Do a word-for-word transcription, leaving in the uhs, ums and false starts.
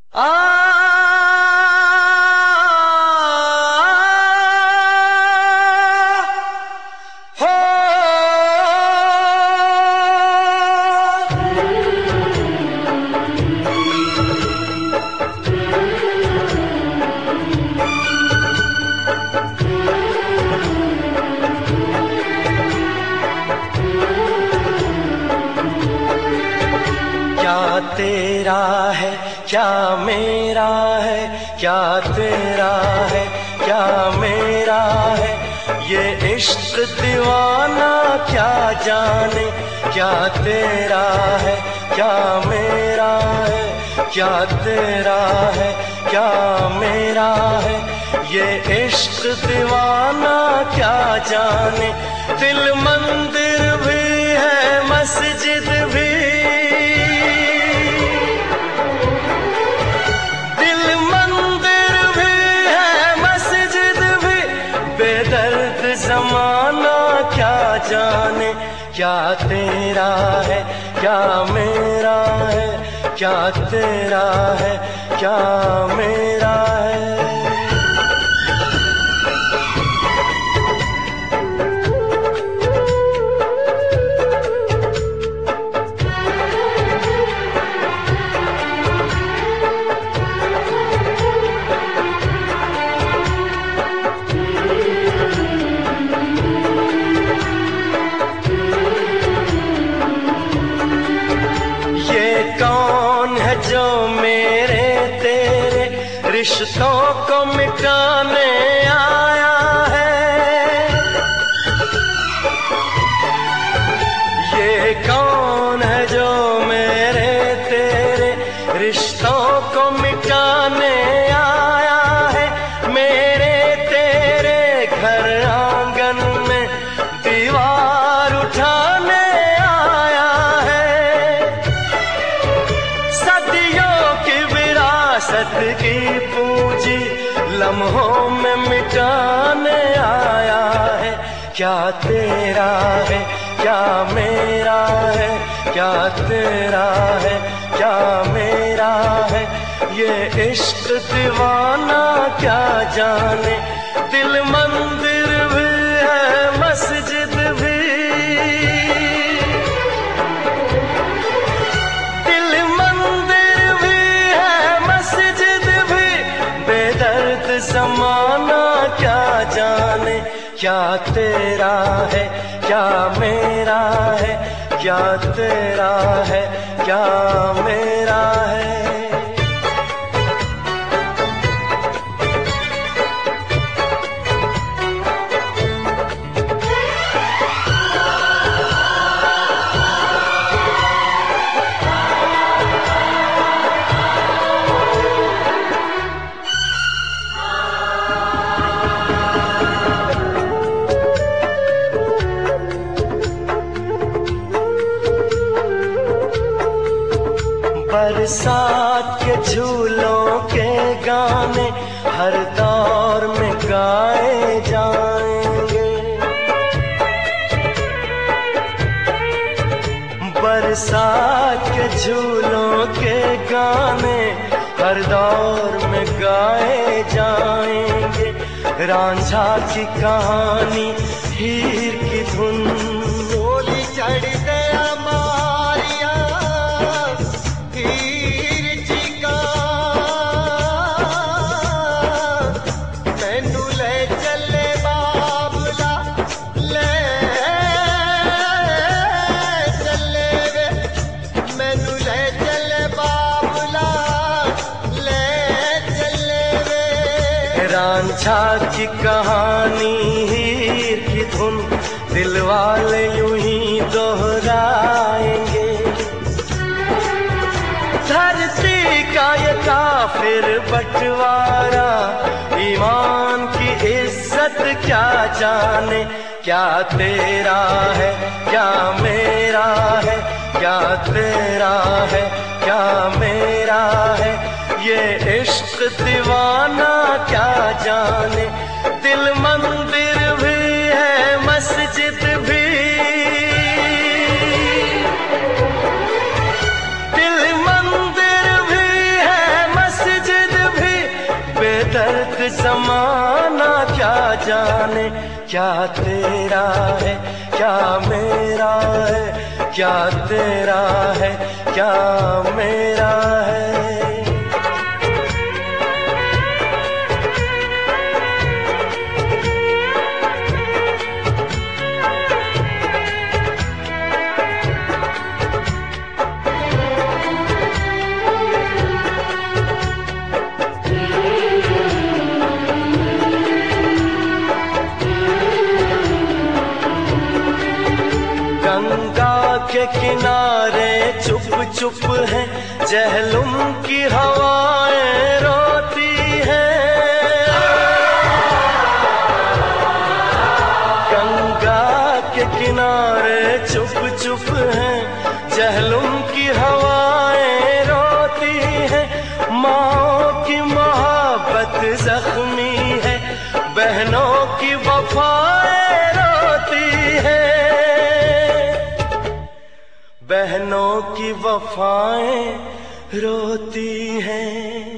आ हो क्या तेरा है क्या मेरा है, क्या तेरा है क्या मेरा है, ये इश्क दीवाना क्या जाने। क्या तेरा है क्या मेरा है, क्या तेरा है क्या मेरा है, ये इश्क दीवाना क्या जाने। दिल मंदिर भी है मस्जिद भी, ज़माना क्या जाने। क्या तेरा है क्या मेरा है, क्या तेरा है क्या मेरा है। कौन है जो मेरे तेरे रिश्तों को मिटाने आया है, ये कौन है जो मेरे तेरे रिश्तों को मिटाने आया है। मेरे तेरे घर आंगन में दीवार उठाने सत की पूंजी लम्हों में मिटाने आया है। क्या तेरा है क्या मेरा है, क्या तेरा है क्या मेरा है, ये इश्क दीवाना क्या जाने। दिल मंदिर भी है मस्जिद भी, ज़माना क्या जाने। क्या तेरा है क्या मेरा है, क्या तेरा है क्या मेरा है। बरसात के झूलों के गाने हर दौर में गाए जाएंगे, बरसात के झूलों के गाने हर दौर में गाए जाएंगे। रांझा की कहानी हीर की धुन, डोली चढ़ गया मारिया हीर जी का, मैनू ले चले बाबला ले चले वे, मैनू ले चले बाबला ले चले वे। रांझा की कहानी हीर की धुन दिल वाले यूं ही दोहराएंगे। धरती का ये काफिर बंटवारा ईमान की इज्जत क्या जाने। क्या तेरा है क्या मेरा है, क्या तेरा है क्या मेरा है, ये इश्क दीवाना क्या जाने। दिल मंदिर भी है मस्जिद भी, दिल मंदिर भी है मस्जिद जमाना क्या जाने, क्या तेरा है क्या मेरा है, क्या तेरा है क्या मेरा है। गंगा के किनारे चुप चुप है, जहलुम की हवाएं रोती हैं। गंगा के किनारे चुप चुप है, जहलुम की हवाएं रोती हैं। माँ की मोहब्बत जख्मी है, बहनों की वफाएं रोती हैं। बहनों की वफाएं रोती हैं।